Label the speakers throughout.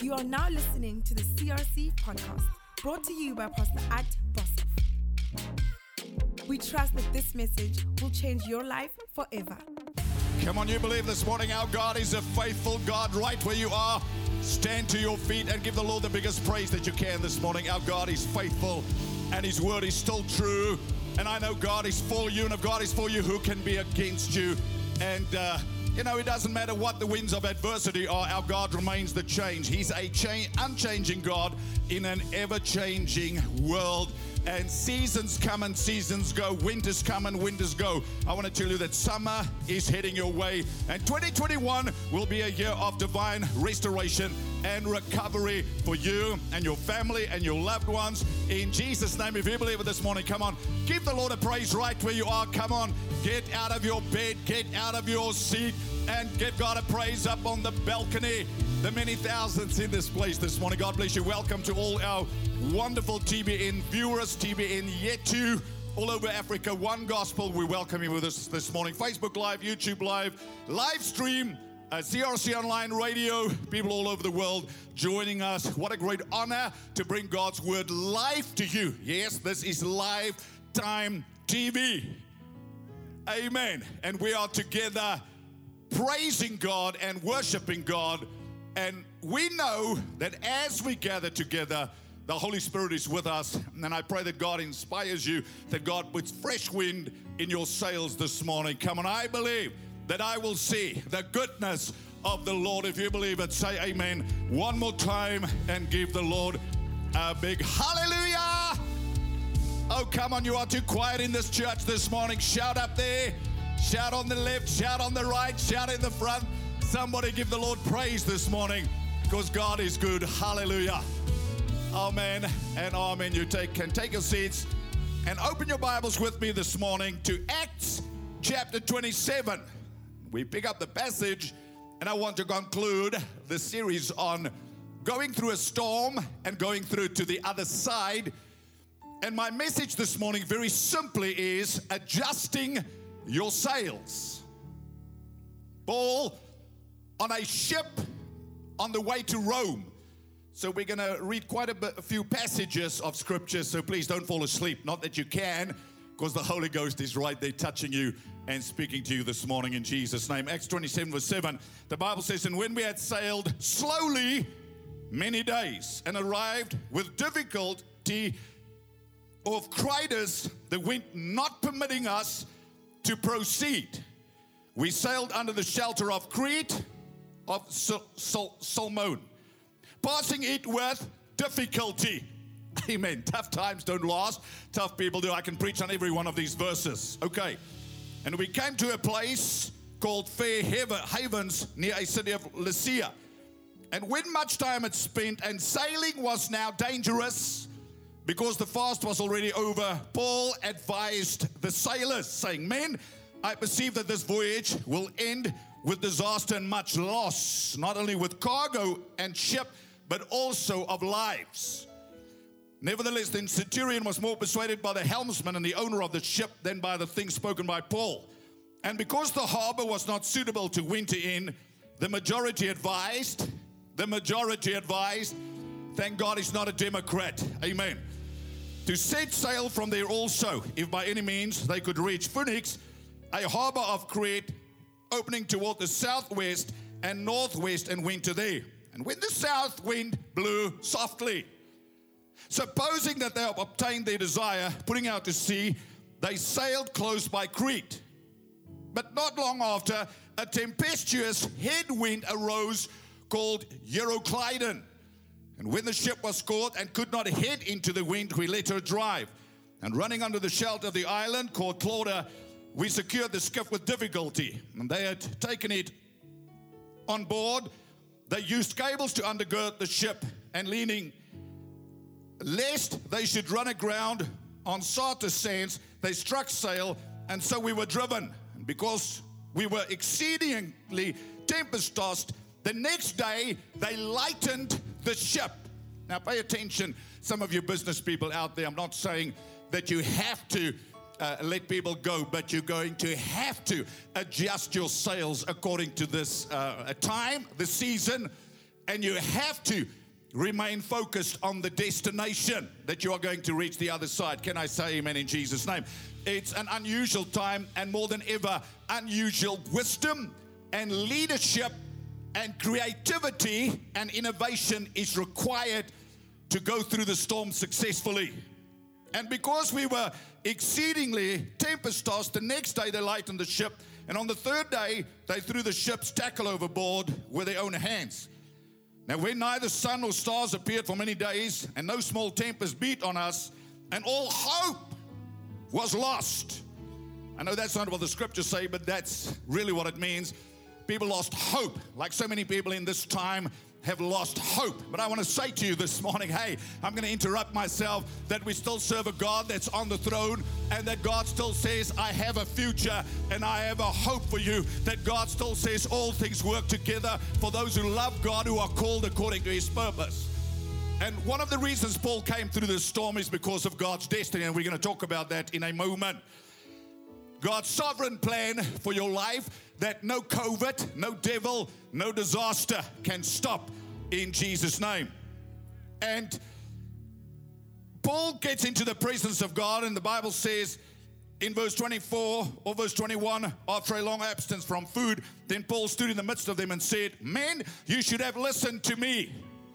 Speaker 1: You are now listening to the CRC podcast, brought to you by Pastor Ad Bossoff. We trust that this message will change your life forever.
Speaker 2: Come on, you believe this morning our God is a faithful God. Right where you are, stand to your feet and give the Lord the biggest praise that you can this morning. Our God is faithful and His word is still true. And I know God is for you, and if God is for you, who can be against you? And it doesn't matter what the winds of adversity are, our God remains the change. He's a unchanging God in an ever-changing world. And seasons come and seasons go. Winters come and winters go. I want to tell you that summer is heading your way. And 2021 will be a year of divine restoration and recovery for you and your family and your loved ones. In Jesus' name, if you believe it this morning, come on. Give the Lord a praise right where you are. Come on. Get out of your bed. Get out of your seat. And give God a praise up on the balcony. The many thousands in this place this morning. God bless you. Welcome to all our wonderful TBN viewers, TBN Yetu, all over Africa. One Gospel, we welcome you with us this morning. Facebook Live, YouTube Live, live stream, CRC Online Radio, people all over the world joining us. What a great honor to bring God's Word live to you. Yes, this is Lifetime TV. Amen. And we are together praising God and worshiping God. And we know that as we gather together, the Holy Spirit is with us. And I pray that God inspires you, that God puts fresh wind in your sails this morning. Come on, I believe that I will see the goodness of the Lord. If you believe it, say amen one more time and give the Lord a big hallelujah. Oh, come on, you are too quiet in this church this morning. Shout up there, shout on the left, shout on the right, shout in the front. Somebody give the Lord praise this morning, because God is good. Hallelujah. Amen and amen. You can take your seats and open your Bibles with me this morning to Acts chapter 27. We pick up the passage, and I want to conclude the series on going through a storm and going through to the other side. And my message this morning very simply is adjusting your sails. Paul on a ship on the way to Rome. So we're going to read quite a few passages of scripture, so please don't fall asleep. Not that you can, because the Holy Ghost is right there touching you and speaking to you this morning in Jesus' name. Acts 27 verse 7, the Bible says, "And when we had sailed slowly many days and arrived with difficulty of Cnidus, the wind not permitting us to proceed, we sailed under the shelter of Crete of Salmone, passing it with difficulty." Amen. Tough times don't last. Tough people do. I can preach on every one of these verses. Okay. "And we came to a place called Fair Havens near a city of Lycia. And when much time had spent and sailing was now dangerous, because the fast was already over, Paul advised the sailors, saying, 'Men, I perceive that this voyage will end with disaster and much loss, not only with cargo and ship, but also of lives.' Nevertheless, the centurion was more persuaded by the helmsman and the owner of the ship than by the things spoken by Paul. And because the harbor was not suitable to winter in, the majority advised, thank God he's not a Democrat, amen, to set sail from there also, if by any means they could reach Phoenix, a harbor of Crete, opening toward the southwest and northwest, and winter there. And when the south wind blew softly, supposing that they have obtained their desire, putting out to sea, they sailed close by Crete. But not long after, a tempestuous headwind arose called Euroclydon. And when the ship was caught and could not head into the wind, we let her drive. And running under the shelter of the island called Clauda, we secured the skiff with difficulty. And they had taken it on board. They used cables to undergird the ship, and leaning, lest they should run aground on Syrtis sands, they struck sail, and so we were driven. And because we were exceedingly tempest-tossed, the next day they lightened the ship." Now pay attention, some of you business people out there, I'm not saying that you have to let people go, but you're going to have to adjust your sails according to this time, the season, and you have to remain focused on the destination that you are going to reach the other side. Can I say amen in Jesus' name? It's an unusual time, and more than ever, unusual wisdom and leadership and creativity and innovation is required to go through the storm successfully. And because we were exceedingly tempest-tossed, the next day they lightened the ship, and on the third day they threw the ship's tackle overboard with their own hands. Now when neither sun nor stars appeared for many days, and no small tempest beat on us, and all hope was lost. I know that's not what the scriptures say, but that's really what it means. People lost hope, like so many people in this time have lost hope. But I want to say to you this morning, hey, I'm going to interrupt myself, that we still serve a God that's on the throne, and that God still says, I have a future and I have a hope for you. That God still says all things work together for those who love God, who are called according to His purpose. And one of the reasons Paul came through this storm is because of God's destiny, and we're going to talk about that in a moment. God's sovereign plan for your life that no COVID, no devil, no disaster can stop in Jesus' name. And Paul gets into the presence of God, and the Bible says in verse 24 or verse 21, after a long absence from food, then Paul stood in the midst of them and said, men, you should have listened to me.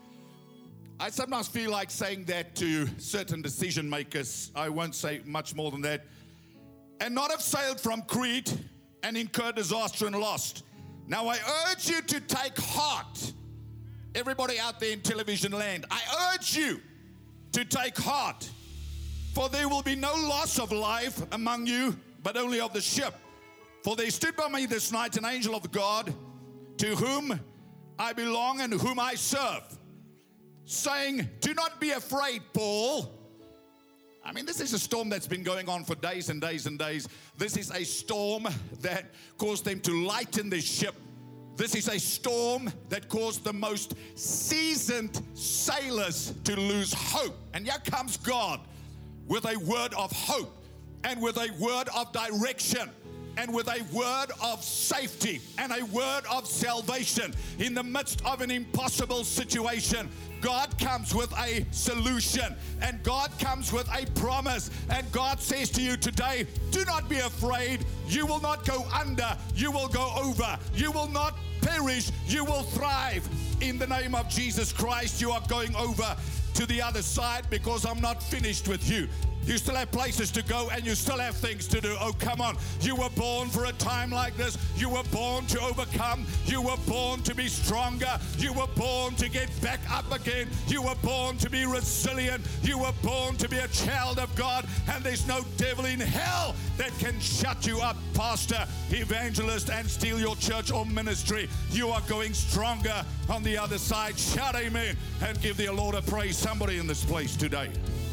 Speaker 2: I sometimes feel like saying that to certain decision makers. I won't say much more than that. And not have sailed from Crete and incurred disaster and lost. Now I urge you to take heart. Everybody out there in television land, I urge you to take heart. For there will be no loss of life among you, but only of the ship. For there stood by me this night an angel of God, to whom I belong and whom I serve, saying, do not be afraid, Paul. I mean, this is a storm that's been going on for days and days and days. This is a storm that caused them to lighten the ship. This is a storm that caused the most seasoned sailors to lose hope. And here comes God with a word of hope, and with a word of direction, and with a word of safety, and a word of salvation in the midst of an impossible situation. God comes with a solution, and God comes with a promise, and God says to you today, do not be afraid. You will not go under, you will go over. You will not perish, you will thrive. In the name of Jesus Christ, you are going over to the other side, because I'm not finished with you. You still have places to go, and you still have things to do. Oh, come on. You were born for a time like this. You were born to overcome. You were born to be stronger. You were born to get back up again. You were born to be resilient. You were born to be a child of God, and there's no devil in hell that can shut you up, pastor, evangelist, and steal your church or ministry. You are going stronger on the other side. Shout amen and give the Lord a praise. Somebody in this place today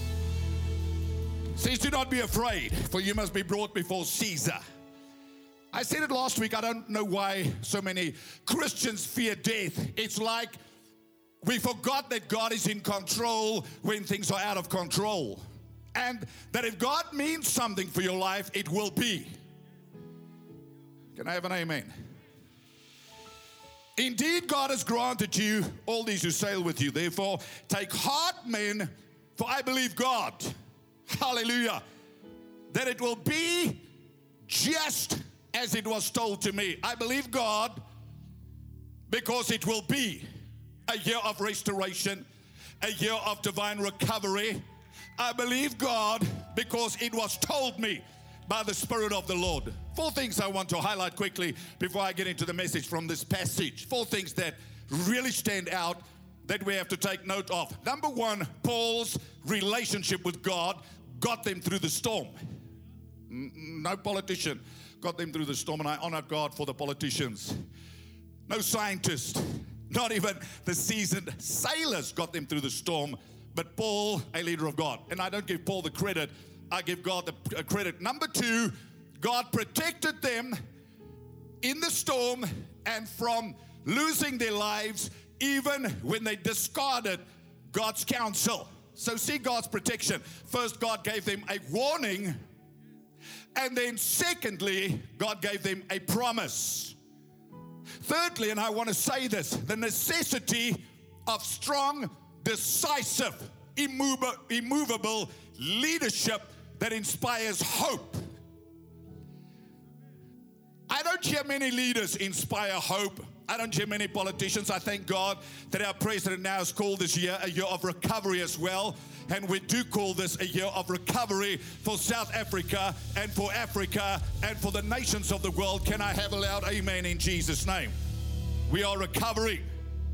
Speaker 2: says, do not be afraid, for you must be brought before Caesar. I said it last week. I don't know why so many Christians fear death. It's like we forgot that God is in control when things are out of control. And that if God means something for your life, it will be. Can I have an amen? Indeed, God has granted you all these who sail with you. Therefore, take heart, men, for I believe God. Hallelujah. That it will be just as it was told to me. I believe God because it will be a year of restoration, a year of divine recovery. I believe God because it was told me by the Spirit of the Lord. 4 things I want to highlight quickly before I get into the message from this passage. 4 things that really stand out that we have to take note of. Number 1, Paul's relationship with God got them through the storm. No politician got them through the storm, and I honor God for the politicians. No scientist, not even the seasoned sailors got them through the storm, but Paul, a leader of God. And I don't give Paul the credit, I give God the credit. Number 2, God protected them in the storm and from losing their lives, even when they discarded God's counsel. So see God's protection. First, God gave them a warning. And then secondly, God gave them a promise. Thirdly, and I want to say this, the necessity of strong, decisive, immovable leadership that inspires hope. I don't hear many leaders inspire hope. I don't hear many politicians. I thank God that our president now has called this year a year of recovery as well. And we do call this a year of recovery for South Africa and for Africa and for the nations of the world. Can I have a loud amen in Jesus' name? We are recovering.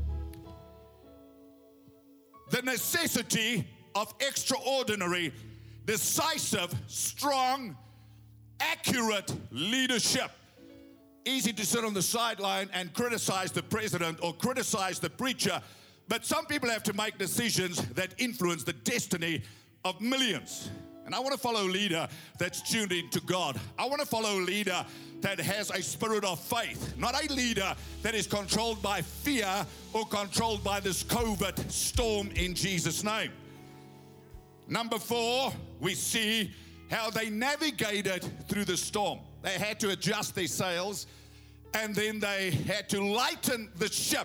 Speaker 2: The necessity of extraordinary, decisive, strong, accurate leadership. Easy to sit on the sideline and criticize the president or criticize the preacher, but some people have to make decisions that influence the destiny of millions. And I want to follow a leader that's tuned into God. I want to follow a leader that has a spirit of faith, not a leader that is controlled by fear or controlled by this COVID storm in Jesus' name. Number 4, we see how they navigated through the storm. They had to adjust their sails, and then they had to lighten the ship.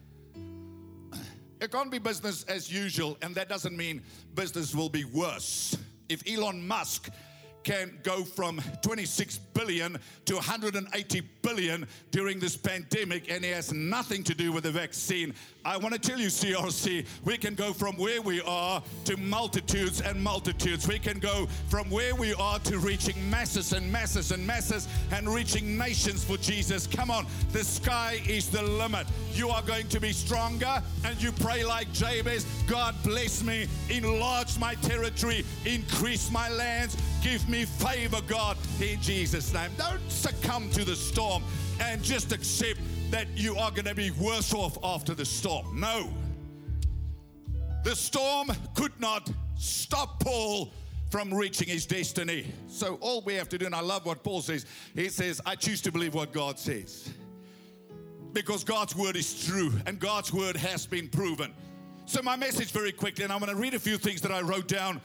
Speaker 2: It can't be business as usual, and that doesn't mean business will be worse. If Elon Musk can go from 26 billion to 180 billion during this pandemic, and he has nothing to do with the vaccine, I want to tell you, CRC, we can go from where we are to multitudes and multitudes. We can go from where we are to reaching masses and masses and masses and reaching nations for Jesus. Come on, the sky is the limit. You are going to be stronger, and you pray like Jabez, God bless me, enlarge my territory, increase my lands, give me favor, God, in Jesus' name. Don't succumb to the storm and just accept that you are going to be worse off after the storm. No. The storm could not stop Paul from reaching his destiny. So all we have to do, and I love what Paul says, he says, I choose to believe what God says. Because God's word is true, and God's word has been proven. So my message very quickly, and I'm going to read a few things that I wrote down,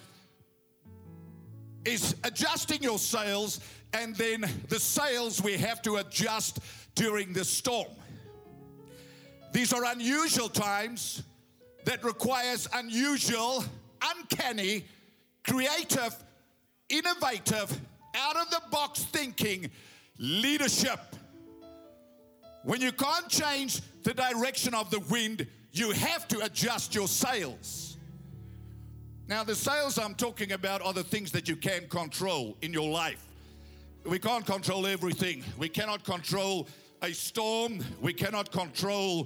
Speaker 2: is adjusting your sails, and then the sails we have to adjust during the storm. These are unusual times that requires unusual, uncanny, creative, innovative, out-of-the-box thinking, leadership. When you can't change the direction of the wind, you have to adjust your sails. Now, the sails I'm talking about are the things that you can control in your life. We can't control everything. We cannot control a storm. We cannot control,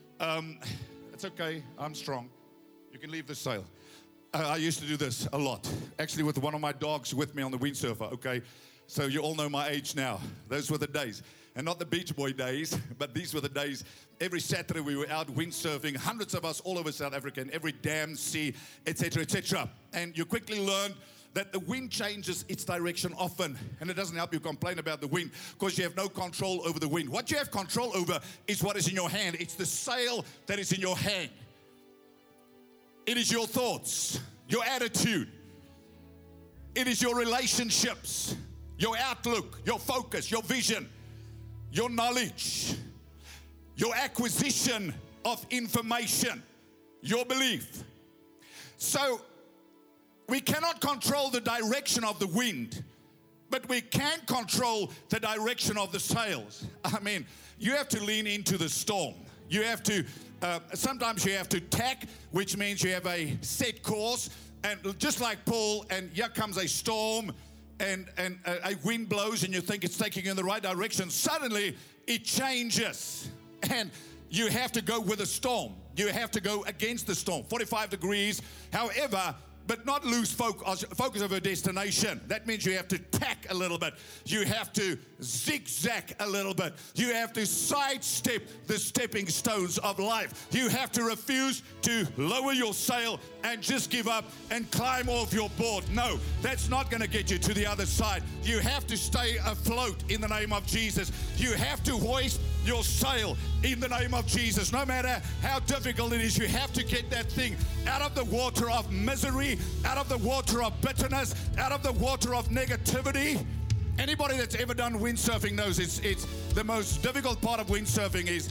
Speaker 2: it's okay, I'm strong. You can leave the sail. I used to do this a lot. Actually, with one of my dogs with me on the windsurfer, okay? So you all know my age now. Those were the days. And not the Beach Boy days, but these were the days. Every Saturday we were out windsurfing, hundreds of us all over South Africa, in every dam, sea, etc., etc. And you quickly learn that the wind changes its direction often, and it doesn't help you complain about the wind because you have no control over the wind. What you have control over is what is in your hand. It's the sail that is in your hand. It is your thoughts, your attitude. It is your relationships, your outlook, your focus, your vision, your knowledge, your acquisition of information, your belief. So, we cannot control the direction of the wind, but we can control the direction of the sails. I mean, you have to lean into the storm. You have to, sometimes you have to tack, which means you have a set course, and just like Paul, and here comes a storm, and a wind blows, and you think it's taking you in the right direction. Suddenly, it changes, and you have to go with the storm. You have to go against the storm, 45 degrees. However, but not lose focus of a destination. That means you have to tack a little bit. You have to zigzag a little bit. You have to sidestep the stepping stones of life. You have to refuse to lower your sail and just give up and climb off your board. No, that's not going to get you to the other side. You have to stay afloat in the name of Jesus. You have to hoist your sail in the name of Jesus. No matter how difficult it is, you have to get that thing out of the water of misery, out of the water of bitterness, out of the water of negativity. Anybody that's ever done windsurfing knows it's the most difficult part of windsurfing is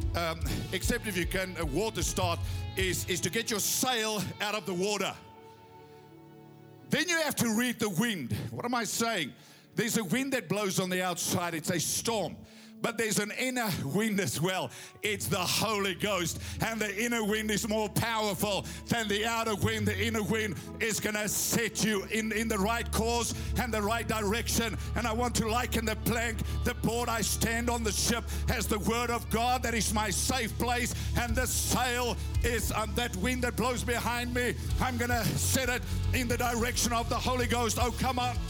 Speaker 2: except if you can, a water start, is to get your sail out of the water. Then you have to read the wind. What am I saying? There's a wind that blows on the outside. It's a storm. But there's an inner wind as well. It's the Holy Ghost. And the inner wind is more powerful than the outer wind. The inner wind is going to set you in the right course and the right direction. And I want to liken the plank, the board I stand on the ship, as the word of God. That is my safe place. And the sail is that wind that blows behind me. I'm going to set it in the direction of the Holy Ghost. Oh, come on.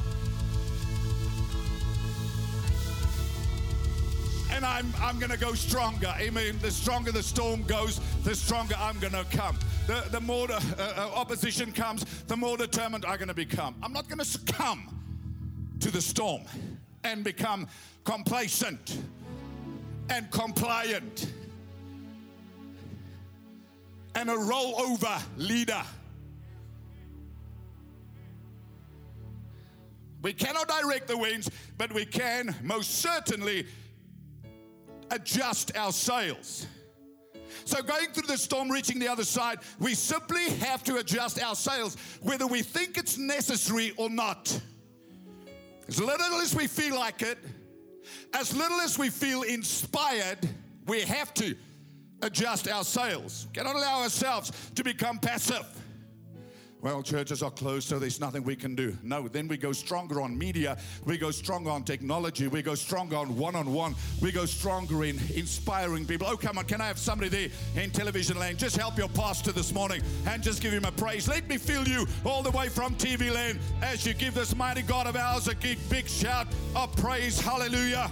Speaker 2: And I'm going to go stronger. Amen. The stronger the storm goes, the stronger I'm going to come. The more the opposition comes, the more determined I'm going to become. I'm not going to succumb to the storm and become complacent and compliant and a rollover leader. We cannot direct the winds, but we can most certainly adjust our sails. So going through the storm, reaching the other side, we simply have to adjust our sails, whether we think it's necessary or not. As little as we feel like it, as little as we feel inspired, we have to adjust our sails. We cannot allow ourselves to become passive. Well, churches are closed, so there's nothing we can do. No, then we go stronger on media. We go stronger on technology. We go stronger on one-on-one. We go stronger in inspiring people. Oh, come on, can I have somebody there in television land? Just help your pastor this morning and just give him a praise. Let me feel you all the way from TV land as you give this mighty God of ours a big shout of praise. Hallelujah.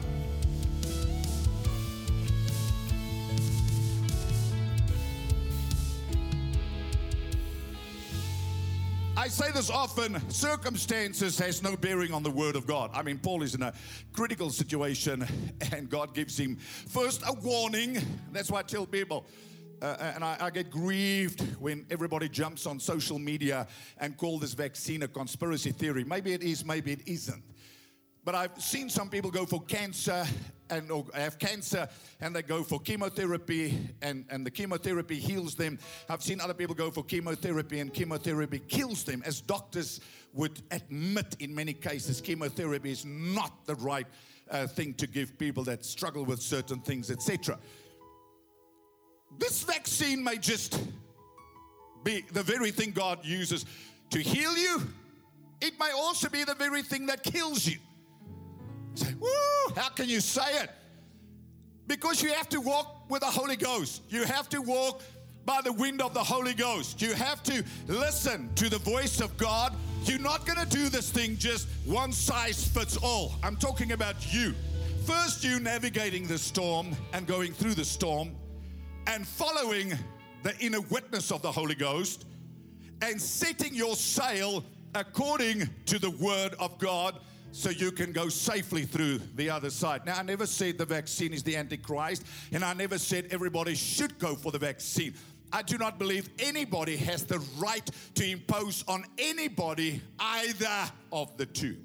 Speaker 2: I say this often, circumstances has no bearing on the word of God. I mean, Paul is in a critical situation and God gives him first a warning. That's why I tell people, and I get grieved when everybody jumps on social media and call this vaccine a conspiracy theory. Maybe it is, maybe it isn't. But I've seen some people go for cancer or have cancer and they go for chemotherapy and the chemotherapy heals them. I've seen other people go for chemotherapy and chemotherapy kills them. As doctors would admit in many cases, chemotherapy is not the right thing to give people that struggle with certain things, etc. This vaccine may just be the very thing God uses to heal you. It may also be the very thing that kills you. Say, woo, how can you say it? Because you have to walk with the Holy Ghost. You have to walk by the wind of the Holy Ghost. You have to listen to the voice of God. You're not going to do this thing just one size fits all. I'm talking about you. First, you navigating the storm and going through the storm and following the inner witness of the Holy Ghost and setting your sail according to the word of God, so you can go safely through the other side. Now, I never said the vaccine is the Antichrist, and I never said everybody should go for the vaccine. I do not believe anybody has the right to impose on anybody either of the two.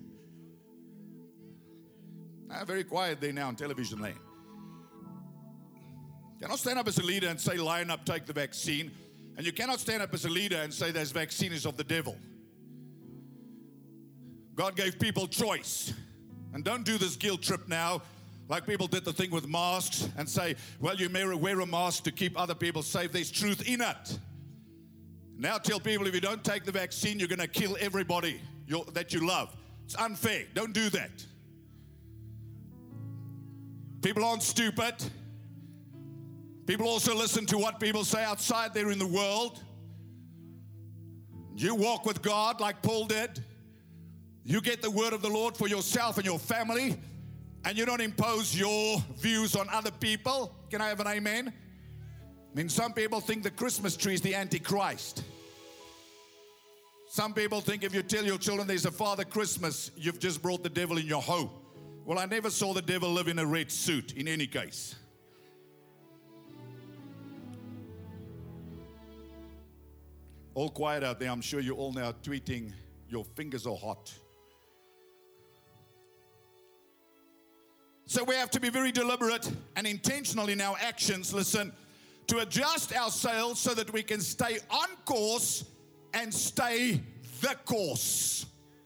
Speaker 2: I'm very quiet there now on television land. You cannot stand up as a leader and say, line up, take the vaccine. And you cannot stand up as a leader and say, this vaccine is of the devil. God gave people choice. And don't do this guilt trip now, like people did the thing with masks and say, well, you may wear a mask to keep other people safe. There's truth in it. Now tell people if you don't take the vaccine, you're going to kill everybody that you love. It's unfair. Don't do that. People aren't stupid. People also listen to what people say outside there in the world. You walk with God like Paul did. You get the word of the Lord for yourself and your family, and you don't impose your views on other people. Can I have an amen? I mean, some people think the Christmas tree is the Antichrist. Some people think if you tell your children there's a Father Christmas, you've just brought the devil in your home. Well, I never saw the devil live in a red suit in any case. All quiet out there. I'm sure you're all now tweeting, your fingers are hot. So we have to be very deliberate and intentional in our actions, listen, to adjust our sails so that we can stay on course and stay the course.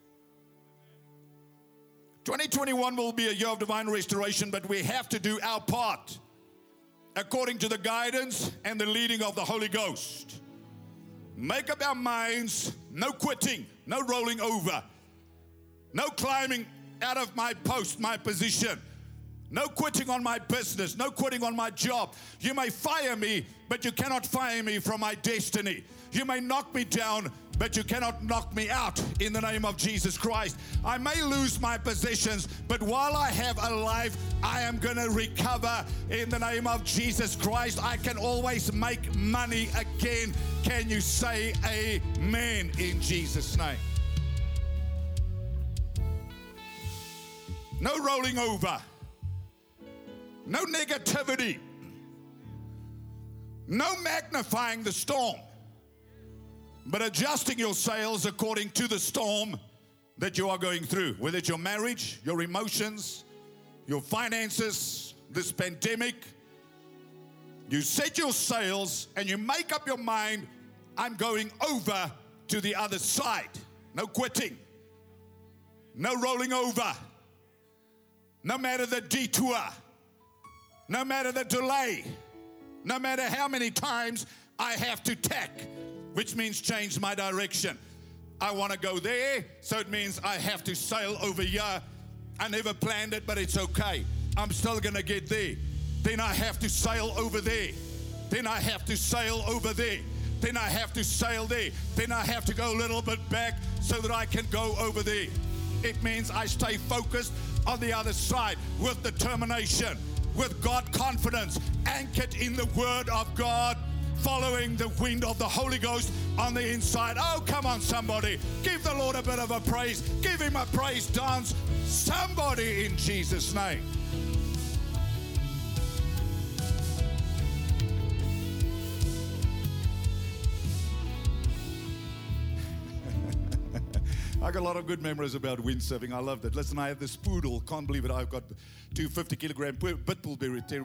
Speaker 2: 2021 will be a year of divine restoration, but we have to do our part according to the guidance and the leading of the Holy Ghost. Make up our minds, no quitting, no rolling over, no climbing out of my post, my position, no quitting on my business, no quitting on my job. You may fire me, but you cannot fire me from my destiny. You may knock me down, but you cannot knock me out in the name of Jesus Christ. I may lose my possessions, but while I have a life, I am going to recover in the name of Jesus Christ. I can always make money again. Can you say amen in Jesus' name? No rolling over. No negativity. No magnifying the storm, but adjusting your sails according to the storm that you are going through, whether it's your marriage, your emotions, your finances, this pandemic. You set your sails and you make up your mind, I'm going over to the other side. No quitting. No rolling over. No matter the detour. No matter the delay. No matter how many times I have to tack, which means change my direction. I want to go there, so it means I have to sail over here. I never planned it, but it's okay. I'm still going to get there. Then I have to sail over there. Then I have to sail over there. Then I have to sail there. Then I have to go a little bit back so that I can go over there. It means I stay focused on the other side with determination, with God confidence, anchored in the Word of God, following the wind of the Holy Ghost on the inside. Oh, come on, somebody. Give the Lord a bit of a praise. Give Him a praise dance. Somebody in Jesus' name. I got a lot of good memories about windsurfing. I loved it. Listen, I have this poodle. Can't believe it. I've got 2 50-kilogram Pitbull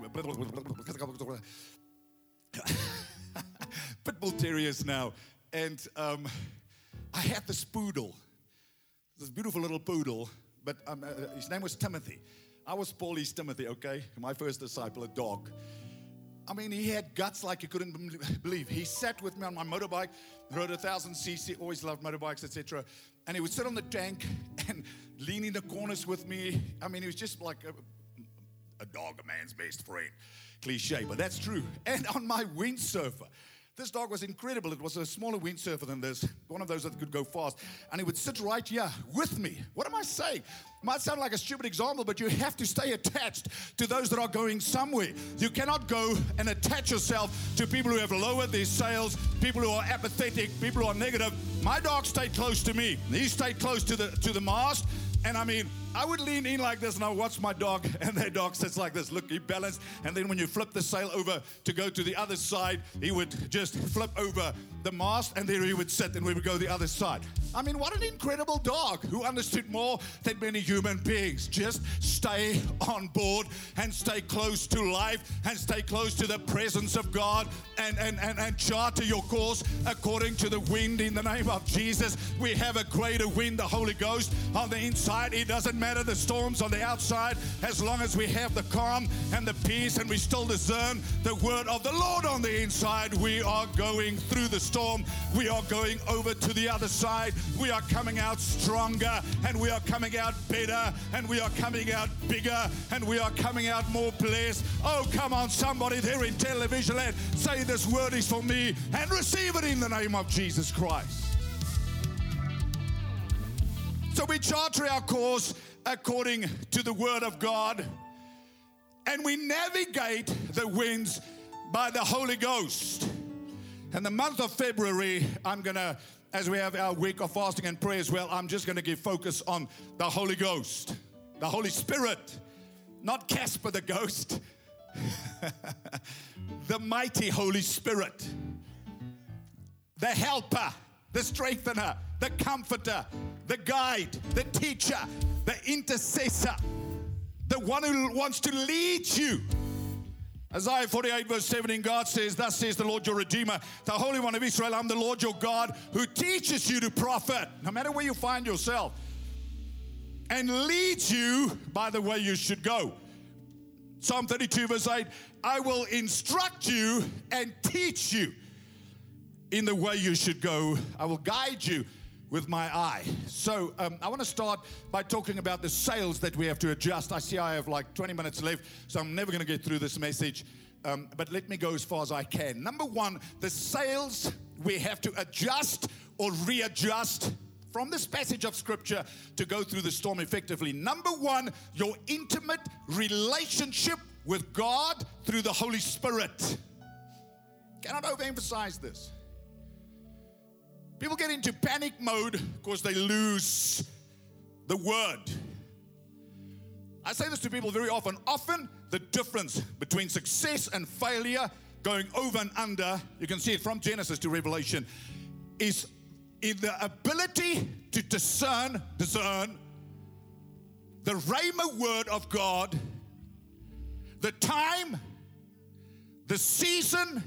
Speaker 2: terriers now. And I had this poodle, this beautiful little poodle, but his name was Timothy. I was Paul, he's Timothy, okay? My first disciple, a dog. I mean, he had guts like you couldn't believe. He sat with me on my motorbike, rode 1,000cc, always loved motorbikes, etc. And he would sit on the tank and lean in the corners with me. I mean, he was just like a dog, a man's best friend. Cliche, but that's true. And on my windsurfer, this dog was incredible. It was a smaller windsurfer than this, one of those that could go fast. And he would sit right here with me. What am I saying? Might sound like a stupid example, but you have to stay attached to those that are going somewhere. You cannot go and attach yourself to people who have lowered their sails, people who are apathetic, people who are negative. My dog stayed close to me. He stayed close to the mast. And I mean, I would lean in like this and I would watch my dog, and their dog sits like this. Look, he balanced. And then when you flip the sail over to go to the other side, he would just flip over the mast, and there he would sit, and we would go the other side. I mean, what an incredible dog who understood more than many human beings. Just stay on board and stay close to life and stay close to the presence of God and charter your course according to the wind in the name of Jesus. We have a greater wind, the Holy Ghost, on the inside. It doesn't matter the storms on the outside, as long as we have the calm and the peace and we still discern the word of the Lord on the inside. We are going through the storm. We are going over to the other side. We are coming out stronger, and we are coming out better, and we are coming out bigger, and we are coming out more blessed. Oh, come on, somebody there in television land, say this word is for me and receive it in the name of Jesus Christ. So we charter our course according to the word of God, and we navigate the winds by the Holy Ghost. In the month of February, I'm going to, as we have our week of fasting and prayer as well, I'm just going to give focus on the Holy Ghost, the Holy Spirit, not Casper the ghost, the mighty Holy Spirit, the helper, the strengthener, the comforter, the guide, the teacher, the intercessor, the one who wants to lead you. Isaiah 48 verse 17, God says, thus says the Lord your Redeemer, the Holy One of Israel, I'm the Lord your God who teaches you to profit, no matter where you find yourself, and leads you by the way you should go. Psalm 32 verse 8, I will instruct you and teach you in the way you should go. I will guide you with my eye. So I want to start by talking about the sails that we have to adjust. I see I have like 20 minutes left, so I'm never going to get through this message. But let me go as far as I can. Number one, the sails we have to adjust or readjust from this passage of Scripture to go through the storm effectively. Number one, your intimate relationship with God through the Holy Spirit. Cannot overemphasize this. People get into panic mode because they lose the word. I say this to people very often. Often the difference between success and failure, going over and under, you can see it from Genesis to Revelation, is in the ability to discern the Rhema word of God, the time, the season.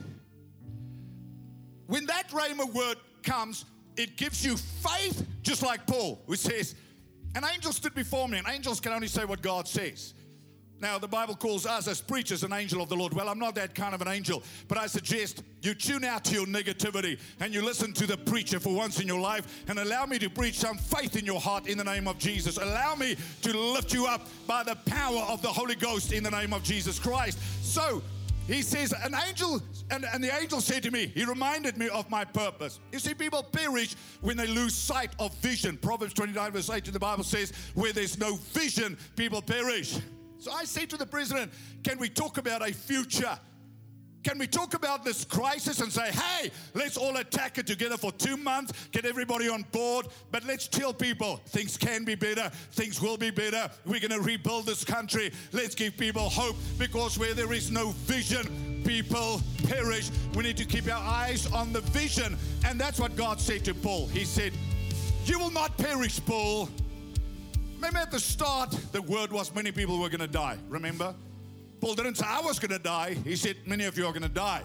Speaker 2: When that Rhema word comes, it gives you faith, just like Paul, who says, an angel stood before me, and angels can only say what God says. Now, the Bible calls us as preachers an angel of the Lord. Well, I'm not that kind of an angel, but I suggest you tune out to your negativity and you listen to the preacher for once in your life and allow me to preach some faith in your heart in the name of Jesus. Allow me to lift you up by the power of the Holy Ghost in the name of Jesus Christ. So, he says, an angel, and the angel said to me, he reminded me of my purpose. You see, people perish when they lose sight of vision. Proverbs 29 verse 8 in the Bible says, where there's no vision, people perish. So I say to the president, can we talk about a future? Can we talk about this crisis and say, hey, let's all attack it together for 2 months, get everybody on board, but let's tell people things can be better, things will be better, we're going to rebuild this country, let's give people hope, because where there is no vision, people perish. We need to keep our eyes on the vision, and that's what God said to Paul. He said, you will not perish, Paul. Remember at the start, the word was many people were going to die, remember? Paul didn't say, I was going to die. He said, many of you are going to die.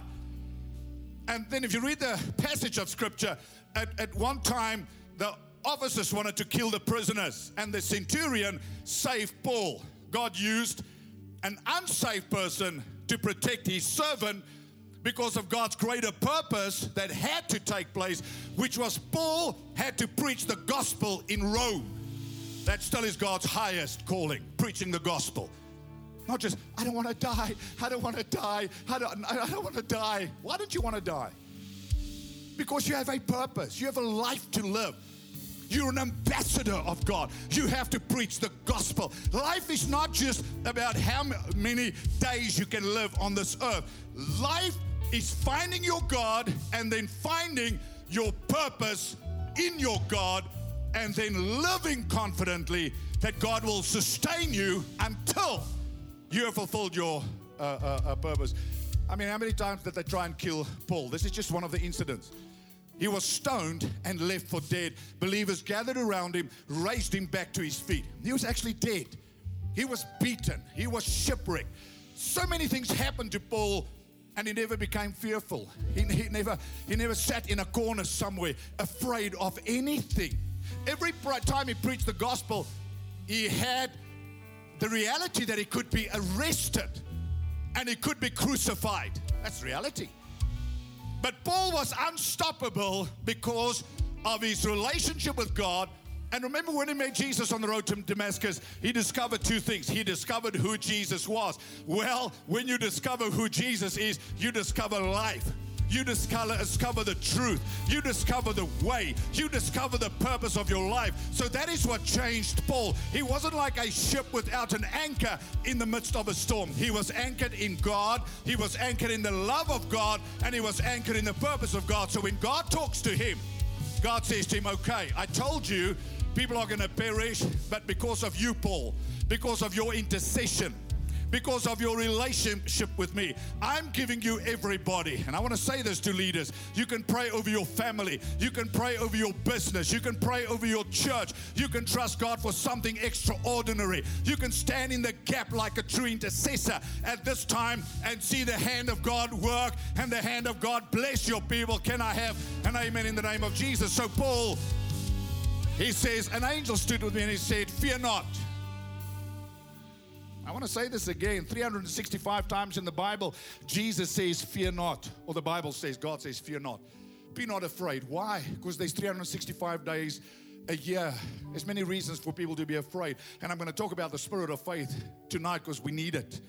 Speaker 2: And then if you read the passage of Scripture, at one time, the officers wanted to kill the prisoners, and the centurion saved Paul. God used an unsaved person to protect his servant because of God's greater purpose that had to take place, which was Paul had to preach the gospel in Rome. That still is God's highest calling, preaching the gospel. Not just, I don't want to die, I don't want to die, I don't want to die. Why don't you want to die? Because you have a purpose. You have a life to live. You're an ambassador of God. You have to preach the gospel. Life is not just about how many days you can live on this earth. Life is finding your God and then finding your purpose in your God and then living confidently that God will sustain you until you have fulfilled your purpose. I mean, how many times did they try and kill Paul? This is just one of the incidents. He was stoned and left for dead. Believers gathered around him, raised him back to his feet. He was actually dead. He was beaten. He was shipwrecked. So many things happened to Paul, and he never became fearful. He never sat in a corner somewhere afraid of anything. Every time he preached the gospel, he had the reality that he could be arrested and he could be crucified. That's reality. But Paul was unstoppable because of his relationship with God. And remember when he met Jesus on the road to Damascus, he discovered two things. He discovered who Jesus was. Well, when you discover who Jesus is, you discover life. You discover the truth. You discover the way. You discover the purpose of your life. So that is what changed Paul. He wasn't like a ship without an anchor in the midst of a storm. He was anchored in God. He was anchored in the love of God. And he was anchored in the purpose of God. So when God talks to him, God says to him, okay, I told you people are going to perish, but because of you, Paul, because of your intercession, because of your relationship with me. I'm giving you everybody. And I want to say this to leaders. You can pray over your family. You can pray over your business. You can pray over your church. You can trust God for something extraordinary. You can stand in the gap like a true intercessor at this time and see the hand of God work and the hand of God bless your people. Can I have an amen in the name of Jesus? So Paul, he says, an angel stood with me and he said, fear not. I want to say this again. 365 times in the Bible, Jesus says, fear not. Or the Bible says, God says, fear not. Be not afraid. Why? Because there's 365 days a year. There's many reasons for people to be afraid. And I'm going to talk about the spirit of faith tonight because we need it.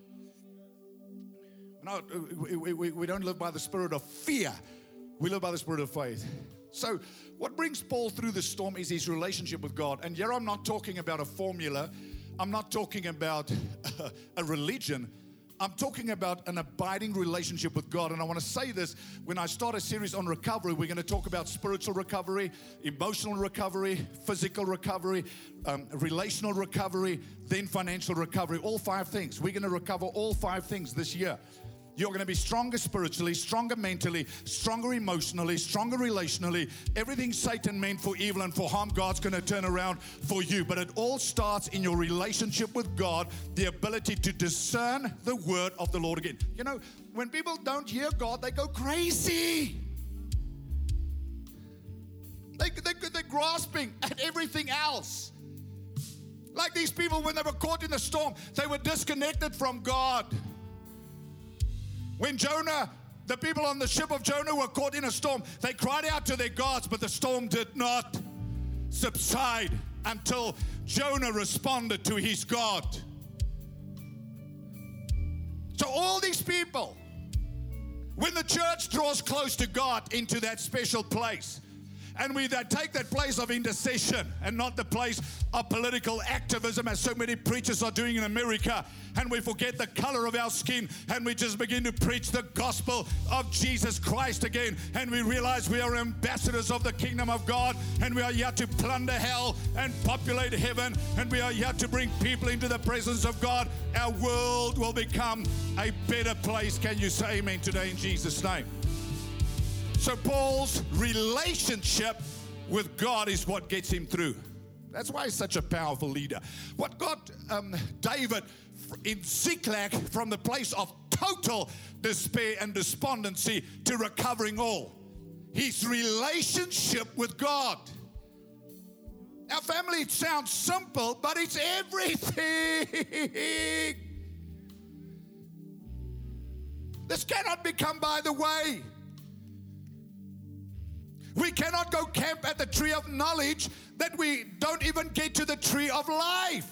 Speaker 2: No, we don't live by the spirit of fear. We live by the spirit of faith. So what brings Paul through the storm is his relationship with God. And here I'm not talking about a formula. I'm not talking about a religion. I'm talking about an abiding relationship with God. And I want to say this, when I start a series on recovery, we're going to talk about spiritual recovery, emotional recovery, physical recovery, relational recovery, then financial recovery, all 5 things. We're going to recover all 5 things this year. You're going to be stronger spiritually, stronger mentally, stronger emotionally, stronger relationally. Everything Satan meant for evil and for harm, God's going to turn around for you. But it all starts in your relationship with God, the ability to discern the word of the Lord again. You know, when people don't hear God, they go crazy. They're grasping at everything else. Like these people, when they were caught in the storm, they were disconnected from God. When Jonah, the people on the ship of Jonah were caught in a storm, they cried out to their gods, but the storm did not subside until Jonah responded to his God. So all these people, when the church draws close to God into that special place, and we take that place of intercession and not the place of political activism as so many preachers are doing in America, and we forget the color of our skin and we just begin to preach the gospel of Jesus Christ again, and we realize we are ambassadors of the kingdom of God, and we are here to plunder hell and populate heaven, and we are here to bring people into the presence of God. Our world will become a better place. Can you say amen today in Jesus' name? So Paul's relationship with God is what gets him through. That's why he's such a powerful leader. What got David in Ziklag from the place of total despair and despondency to recovering all? His relationship with God. Our family, it sounds simple, but it's everything. This cannot become by the way. We cannot go camp at the tree of knowledge that we don't even get to the tree of life.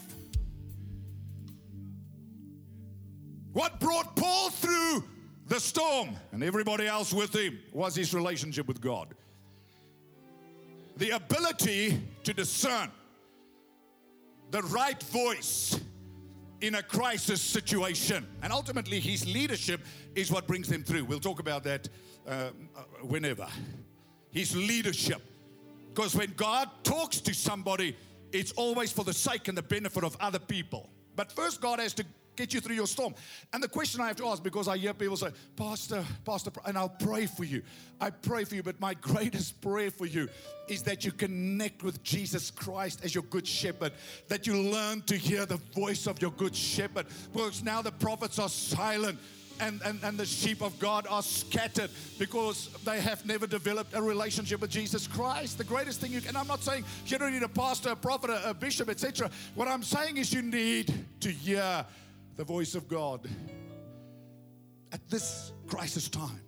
Speaker 2: What brought Paul through the storm and everybody else with him was his relationship with God. The ability to discern the right voice in a crisis situation. And ultimately, his leadership is what brings him through. We'll talk about that whenever. His leadership. Because when God talks to somebody, it's always for the sake and the benefit of other people. But first, God has to get you through your storm. And the question I have to ask, because I hear people say, Pastor, and I'll pray for you. I pray for you, but my greatest prayer for you is that you connect with Jesus Christ as your good shepherd, that you learn to hear the voice of your good shepherd. Because now the prophets are silent. And the sheep of God are scattered because they have never developed a relationship with Jesus Christ. The greatest thing and I'm not saying you don't need a pastor, a prophet, a bishop, etc. What I'm saying is you need to hear the voice of God at this crisis time.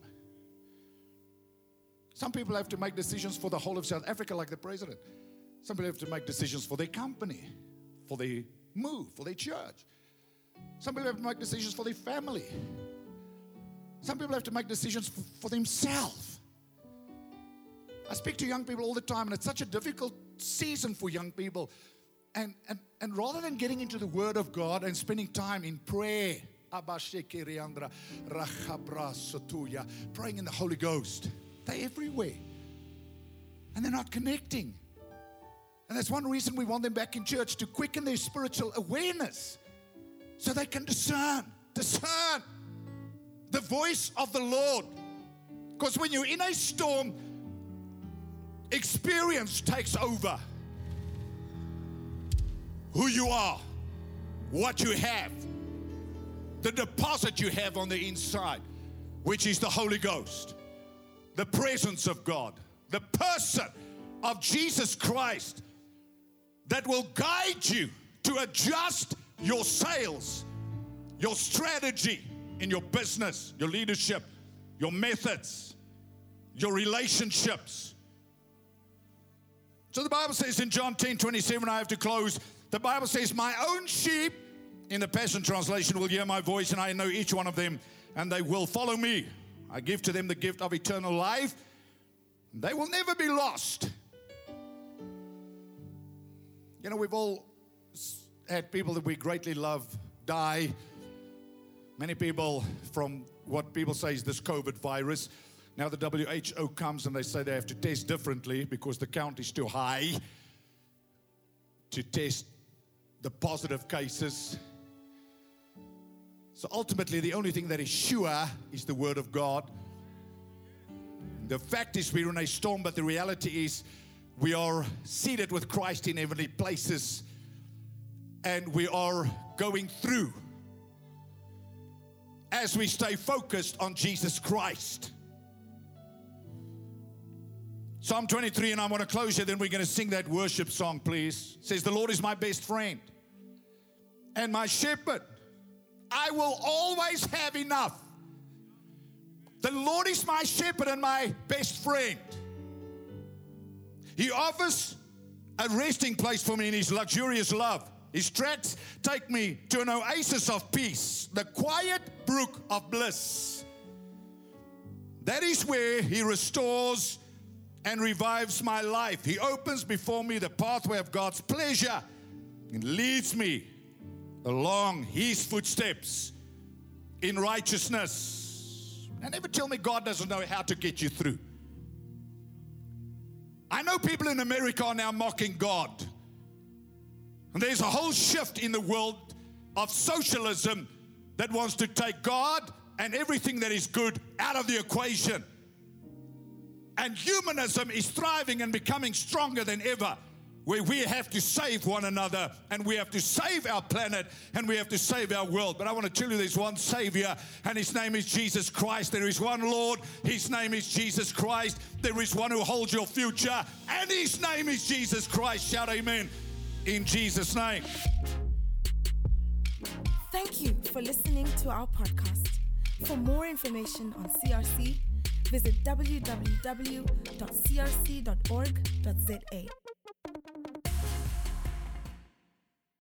Speaker 2: Some people have to make decisions for the whole of South Africa, like the president. Some people have to make decisions for their company, for their move, for their church. Some people have to make decisions for their family. Some people have to make decisions for themselves. I speak to young people all the time, and it's such a difficult season for young people. And rather than getting into the Word of God and spending time in prayer, praying in the Holy Ghost, they're everywhere. And they're not connecting. And that's one reason we want them back in church, to quicken their spiritual awareness. so they can discern the voice of the Lord. Because when you're in a storm, experience takes over. Who you are, what you have, the deposit you have on the inside, which is the Holy Ghost, the presence of God, the person of Jesus Christ that will guide you to adjust your sails, your strategy in your business, your leadership, your methods, your relationships. So the Bible says in John 10:27, I have to close. The Bible says, my own sheep, in the Passion Translation, will hear my voice, and I know each one of them, and they will follow me. I give to them the gift of eternal life. They will never be lost. You know, we've all had people that we greatly love die. Many people, from what people say is this COVID virus. Now the WHO comes and they say they have to test differently because the count is too high to test the positive cases. So ultimately, the only thing that is sure is the Word of God. The fact is we're in a storm, but the reality is we are seated with Christ in heavenly places, and we are going through as we stay focused on Jesus Christ. Psalm 23, and I'm going to close here, then we're going to sing that worship song, please. It says, the Lord is my best friend and my shepherd. I will always have enough. The Lord is my shepherd and my best friend. He offers a resting place for me in His luxurious love. His tracks take me to an oasis of peace, the quiet brook of bliss. That is where He restores and revives my life. He opens before me the pathway of God's pleasure and leads me along His footsteps in righteousness. And never tell me God doesn't know how to get you through. I know people in America are now mocking God. And there's a whole shift in the world of socialism that wants to take God and everything that is good out of the equation. And humanism is thriving and becoming stronger than ever, where we have to save one another, and we have to save our planet, and we have to save our world. But I want to tell you there's one Savior, and His name is Jesus Christ. There is one Lord, His name is Jesus Christ. There is one who holds your future, and His name is Jesus Christ. Shout amen in Jesus' name.
Speaker 1: Thank you for listening to our podcast. For more information on CRC, visit www.crc.org.za.